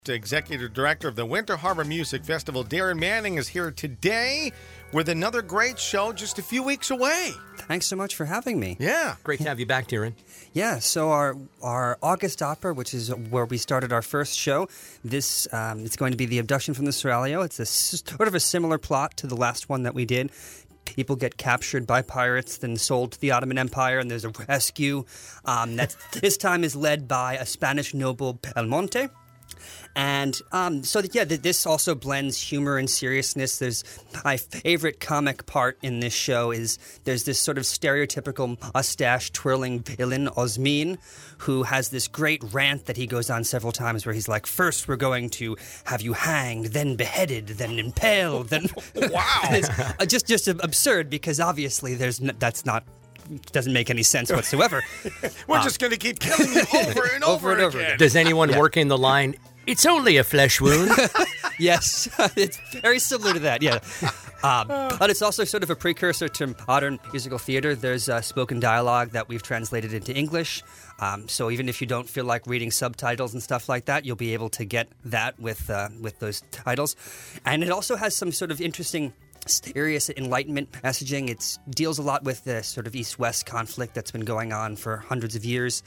Executive Director of the Winter Harbor Music Festival, Darren Manning, is here today with another great show just a few weeks away. Thanks so much for having me. Yeah. Great to have you back, Darren. Yeah, so our August opera, which is where we started our first show, this it's going to be The Abduction from the Seraglio. It's sort of a similar plot to the last one that we did. People get captured by pirates, then sold to the Ottoman Empire, and there's a rescue that this time is led by a Spanish noble, Belmonte. And this also blends humor and seriousness. There's my favorite comic part in this show is there's this sort of stereotypical mustache-twirling villain, Osmin, who has this great rant that he goes on several times where he's like, first we're going to have you hanged, then beheaded, then impaled, then... Wow! It's just absurd because obviously doesn't make any sense whatsoever. We're just going to keep killing you over and over again. Does anyone work in the line, it's only a flesh wound? Yes, it's very similar to that, yeah. But it's also sort of a precursor to modern musical theater. There's spoken dialogue that we've translated into English. So even if you don't feel like reading subtitles and stuff like that, you'll be able to get that with those titles. And it also has some sort of interesting serious Enlightenment messaging. It deals a lot with the sort of East-West conflict that's been going on for hundreds of years.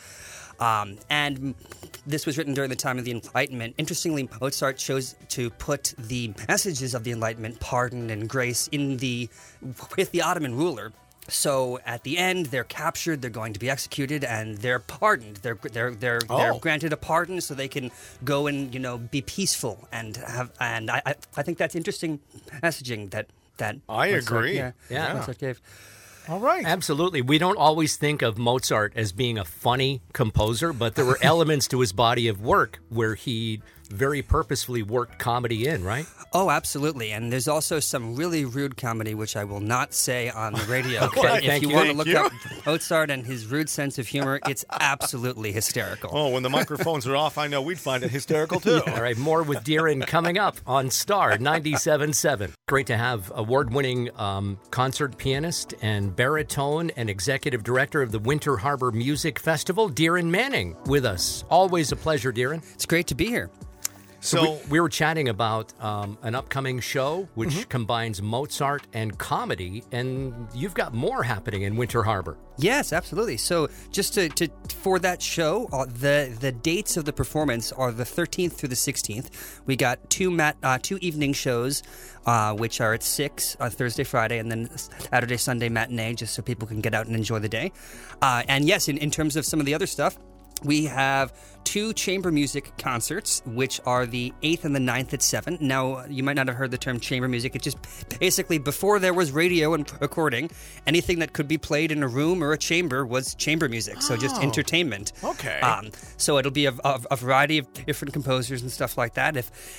And this was written during the time of the Enlightenment. Interestingly, Mozart chose to put the messages of the Enlightenment, pardon and grace, with the Ottoman ruler. So at the end, they're captured, they're going to be executed, and they're pardoned. They're granted a pardon so they can go and be peaceful and have. And I think that's interesting messaging that I agree. Mozart gave. All right. Absolutely. We don't always think of Mozart as being a funny composer, but there were elements to his body of work where he very purposefully worked comedy in, right? Oh, absolutely. And there's also some really rude comedy, which I will not say on the radio. Okay, if you want to look up Mozart and his rude sense of humor, it's absolutely hysterical. Oh, when the microphones are off, I know we'd find it hysterical, too. All right, more with Darren coming up on Star 97.7. Great to have award-winning concert pianist and baritone and executive director of the Winter Harbor Music Festival, Darren Manning, with us. Always a pleasure, Darren. It's great to be here. So we were chatting about an upcoming show which combines Mozart and comedy, and you've got more happening in Winter Harbor. Yes, absolutely. So just for that show, the dates of the performance are the 13th through the 16th. We got two evening shows, which are at 6 on Thursday, Friday, and then Saturday, Sunday matinee, just so people can get out and enjoy the day. And yes, in terms of some of the other stuff, we have 2 chamber music concerts, which are the 8th and the 9th at 7. Now, you might not have heard the term chamber music. It's just basically before there was radio and recording, anything that could be played in a room or a chamber was chamber music, so just entertainment. Okay. So it'll be a variety of different composers and stuff like that.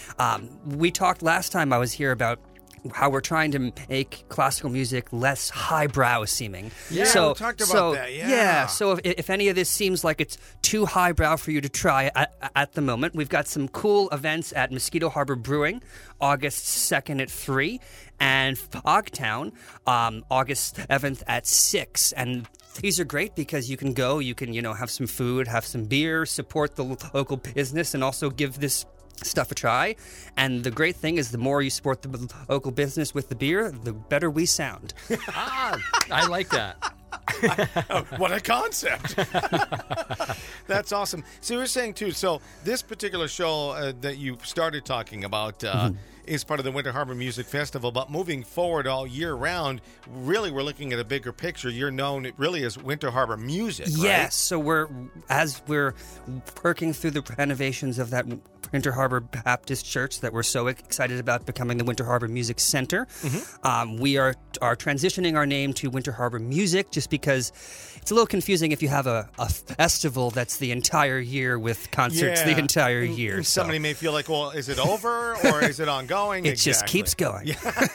We talked last time I was here about how we're trying to make classical music less highbrow seeming. Yeah, we talked about that, yeah. So if any of this seems like it's too highbrow for you to try at the moment, we've got some cool events at Mosquito Harbor Brewing, August 2nd at 3, and Fogtown, August 7th at 6. And these are great because you can go, you can, have some food, have some beer, support the local business, and also give this stuff a try. And the great thing is the more you support the local business with the beer, the better we sound. I like that. What a concept. That's awesome. So you were saying, too, so this particular show that you started talking about is part of the Winter Harbor Music Festival, but moving forward all year round, really we're looking at a bigger picture. You're known really as Winter Harbor Music, right? Yes, so we're working through the renovations of that Winter Harbor Baptist Church that we're so excited about becoming the Winter Harbor Music Center. We are transitioning our name to Winter Harbor Music just because it's a little confusing if you have a festival that's the entire year with concerts the entire year. Somebody may feel like, well, is it over or is it ongoing? It just keeps going.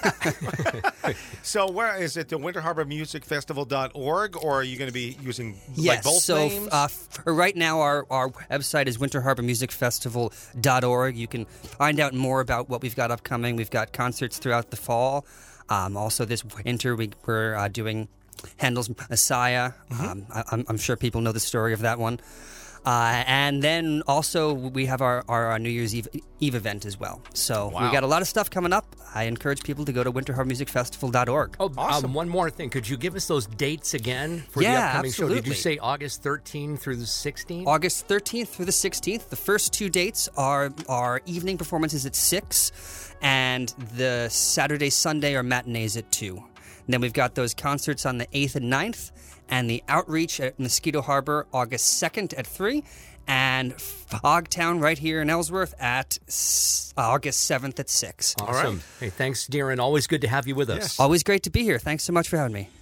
So where is it, the winterharbormusicfestival.org, or are you going to be using both names? For right now, our website is winterharbormusicfestival.org. You can find out more about what we've got upcoming. We've got concerts throughout the fall. Also this winter, we're doing Handel's Messiah. I'm sure people know the story of that one. And then also we have our New Year's Eve event as well. So Wow. we got a lot of stuff coming up. I encourage people to go to winterharbormusicfestival.org. Oh, Awesome. one more thing. Could you give us those dates again for the Yeah, upcoming show? Did you absolutely. say August 13 through the 16th? August 13th through the 16th. The first 2 dates are our evening performances at 6, and the Saturday, Sunday are matinees at 2. And then we've got those concerts on the 8th and 9th, and the outreach at Mosquito Harbor August 2nd at 3, and Fogtown right here in Ellsworth at August 7th at 6. Awesome. Hey, thanks, Darren. Always good to have you with us. Yes. Always great to be here. Thanks so much for having me.